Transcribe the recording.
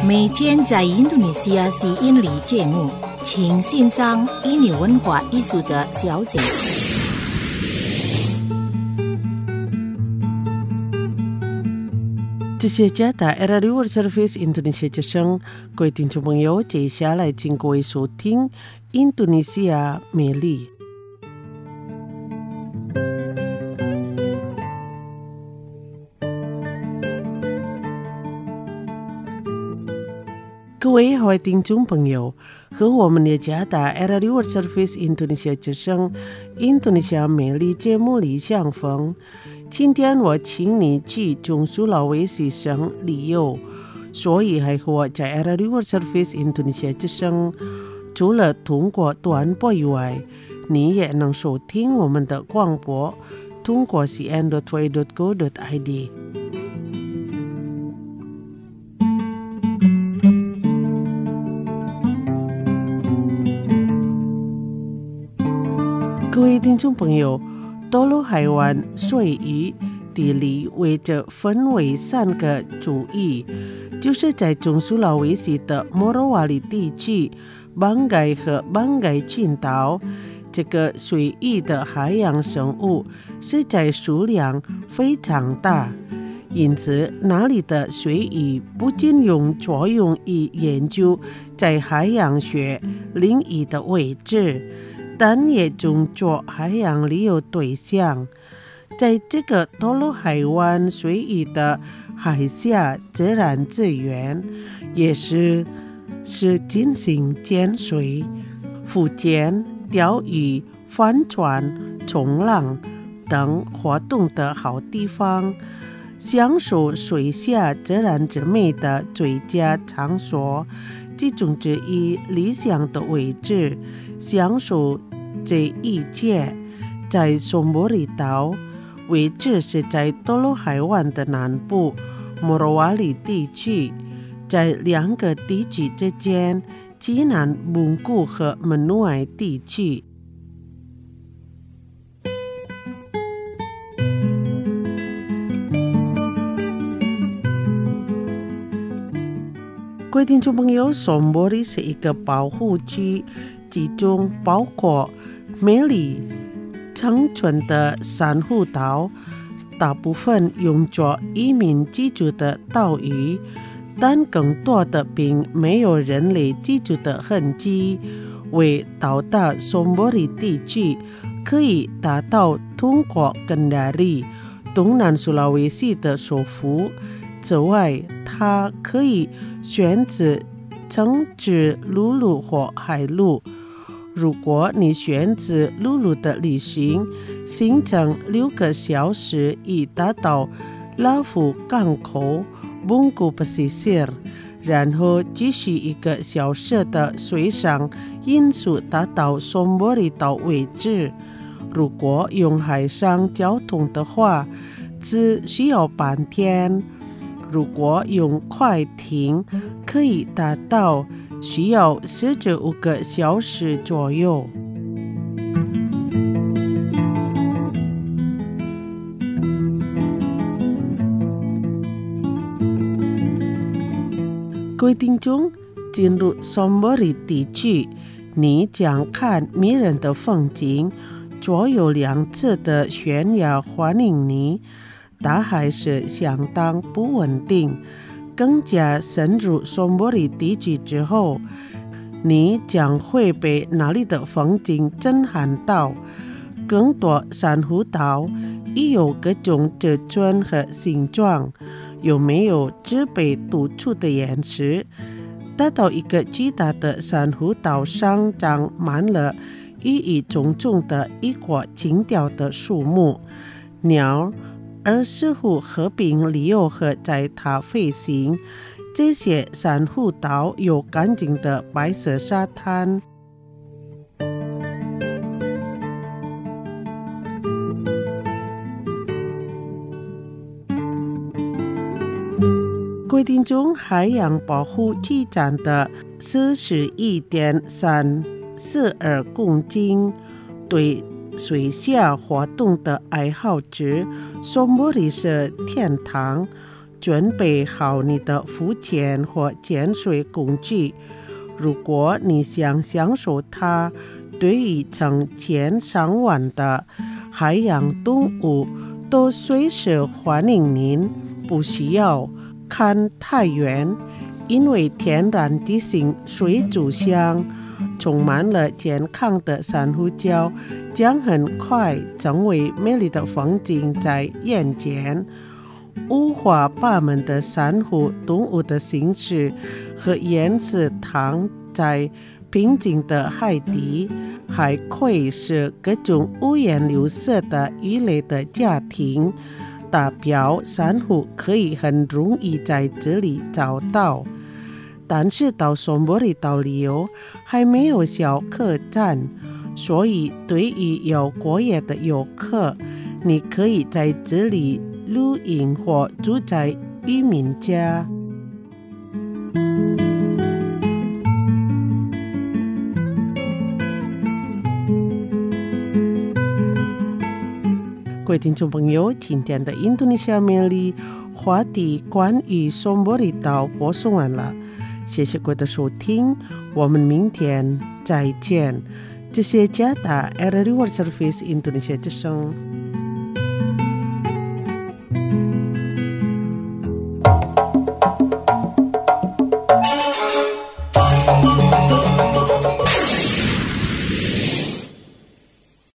每天在印度尼西亚是印尼节目，请欣赏印尼文化艺术的消息。 这些家打 Radio World Service Indonesia 之声，各位听众朋友，接下来请各位收听印度尼西亚美丽。各位好，听众朋友，和我们的家打 Radio World Service Indonesia 之声印度尼西亚美丽节目里相逢。今天我请你去中苏拉威西省旅游，所以还和我在 Radio World Service Indonesia 之声，除了通过短波以外，你也能收听我们的广播，通过 cn.2.go.id。各位听众朋友，多罗海湾水域地理围着分为3个主域，就是在中苏拉威西的莫罗瓦里地区、邦盖和邦盖群岛。这个水域的海洋生物实在数量非常大，因此那里的水域不仅用作用于研究在海洋学领域的位置，但也用作海洋旅游对象。在这个多罗海湾水域的海下自然资源也是进行潜水、浮潜、钓鱼、帆船、冲浪等活动的好地方，享受水下自然之美的最佳场所。其中之一理想的位置，享受这一切在索莫里岛，位置是在多罗海湾的南部莫罗瓦里地区，在2个地区之间，济南蒙古和门努埃地区。各位听众朋友，索莫里是一个保护区，其中包括美丽长存的珊瑚岛，大部分用作移民居住的岛屿，但更多的并没有人类居住的痕迹。为到达索莫里地区，可以达到通过根达里，东南苏拉威西的首府。此外，它可以选择乘坐陆路或海路。如果你选择陆路的旅行，行程6个小时已达到拉夫港口蒙古巴西西，然后继续1个小时的水上运输达到索莫里岛为止。如果用海上交通的话，只需要半天。如果用快艇，可以达到需要15个小时左右。各位听众，进入索莫里地区，你将看迷人的风景，左右2侧的悬崖欢迎你。大海是相当不稳定，更加深入索莫里地区之后，你将会被那里的风景震撼到。更多珊瑚岛亦有各种尺寸和形状，有没有只被突出的岩石。达到1个巨大的珊瑚岛上长满了郁郁葱葱的异国情调的树木、鸟，而似乎和平旅游和在它飞行。这些珊瑚岛有干净的白色沙滩。规定中海洋保护区站的41.342公斤，对水下活动的爱好者，索莫里是天堂。 准备好你的浮潜或潜水工具。如果你想享受它，对于成千上万的海洋动物都随时欢迎您，不需要看太远，因为天然地形水族箱充满了健康的珊瑚礁，将很快成为美丽的风景在眼前。五花八门的珊瑚动物的形式和颜色躺在平静的海底，还可以是各种五颜六色的鱼类的家庭，代表珊瑚可以很容易在这里找到。但是到松波里岛旅游还没有小客栈，所以对于有过夜的游客，你可以在这里露营或住在渔民家。各位听众朋友，今天的印度尼西亚美丽话题关于松波里岛播送完了，谢谢各位的收听，我们明天再见。这是加达 RRI World Service Indonesia 之声。